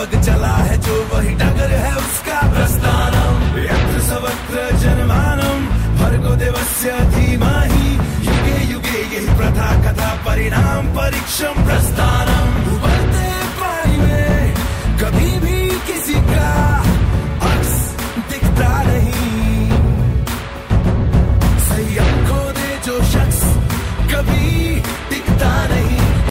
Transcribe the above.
मार्ग चला है जो वही डगर है उसका प्रस्थानम। यत्र सर्वत्र जनमानम भर्गो देवस्य धीमहि। युगे युगे यही प्रथा कथा परिणाम परीक्षम प्रस्थानम।